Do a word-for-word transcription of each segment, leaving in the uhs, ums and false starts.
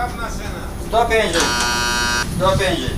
Stop engine. Stop engine.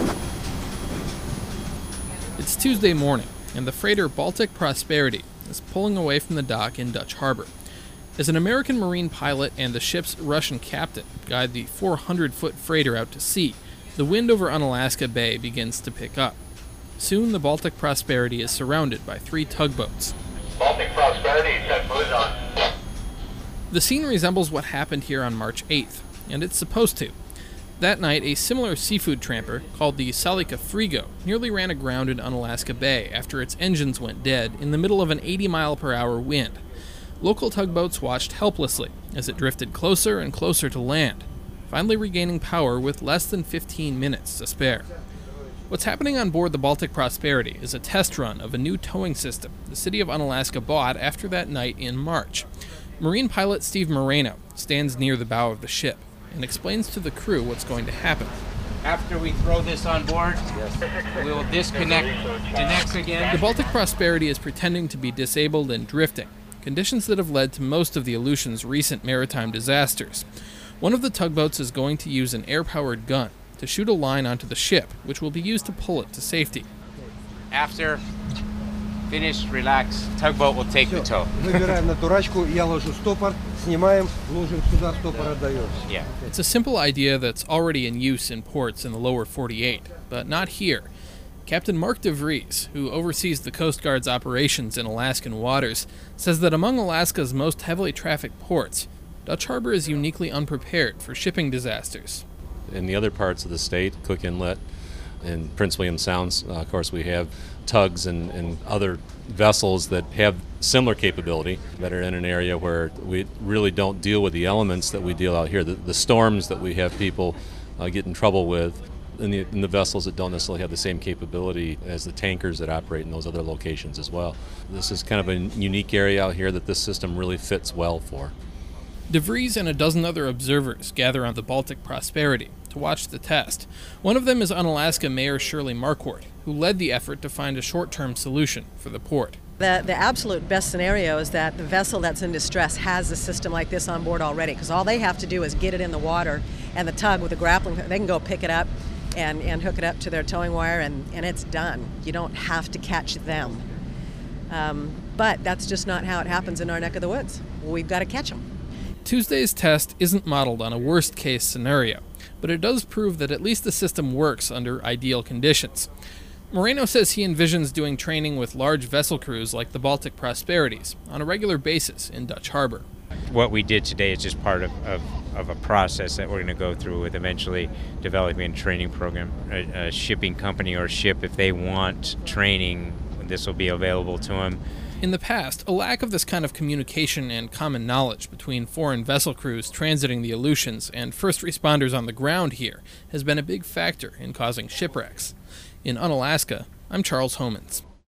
It's Tuesday morning, and the freighter Baltic Prosperity is pulling away from the dock in Dutch Harbor. As an American Marine pilot and the ship's Russian captain guide the four hundred foot freighter out to sea, the wind over Unalaska Bay begins to pick up. Soon, the Baltic Prosperity is surrounded by three tugboats. Baltic Prosperity, set buoys on. The scene resembles what happened here on March eighth, and it's supposed to. That night, a similar seafood tramper, called the Salika Frigo, nearly ran aground in Unalaska Bay after its engines went dead in the middle of an eighty mile per hour wind. Local tugboats watched helplessly as it drifted closer and closer to land, finally regaining power with less than fifteen minutes to spare. What's happening on board the Baltic Prosperity is a test run of a new towing system the city of Unalaska bought after that night in March. Marine pilot Steve Moreno stands near the bow of the ship and explains to the crew what's going to happen. After we throw this on board, yes, we will disconnect the necks again. The Baltic Prosperity is pretending to be disabled and drifting, conditions that have led to most of the Aleutian's recent maritime disasters. One of the tugboats is going to use an air-powered gun to shoot a line onto the ship, which will be used to pull it to safety. After finish, relax, tugboat will take the tow. Yeah. It's a simple idea that's already in use in ports in the lower forty-eight, but not here. Captain Mark DeVries, who oversees the Coast Guard's operations in Alaskan waters, says that among Alaska's most heavily trafficked ports, Dutch Harbor is uniquely unprepared for shipping disasters. In the other parts of the state, Cook Inlet and Prince William Sounds, uh, of course, we have tugs and, and other vessels that have similar capability that are in an area where we really don't deal with the elements that we deal out here, the, the storms that we have people uh, get in trouble with, and the, and the vessels that don't necessarily have the same capability as the tankers that operate in those other locations as well. This is kind of a unique area out here that this system really fits well for. DeVries and a dozen other observers gather on the Baltic Prosperity to watch the test. One of them is Unalaska Mayor Shirley Marquardt, who led the effort to find a short-term solution for the port. The, the absolute best scenario is that the vessel that's in distress has a system like this on board already, because all they have to do is get it in the water, and the tug with the grappling, they can go pick it up and, and hook it up to their towing wire, and, and it's done. You don't have to catch them. Um, but that's just not how it happens in our neck of the woods. We've got to catch them. Tuesday's test isn't modeled on a worst-case scenario, but it does prove that at least the system works under ideal conditions. Moreno says he envisions doing training with large vessel crews like the Baltic Prosperities on a regular basis in Dutch Harbor. What we did today is just part of, of, of a process that we're going to go through with eventually developing a training program. A, a shipping company or ship, if they want training, this will be available to them. In the past, a lack of this kind of communication and common knowledge between foreign vessel crews transiting the Aleutians and first responders on the ground here has been a big factor in causing shipwrecks. In Unalaska, I'm Charles Homans.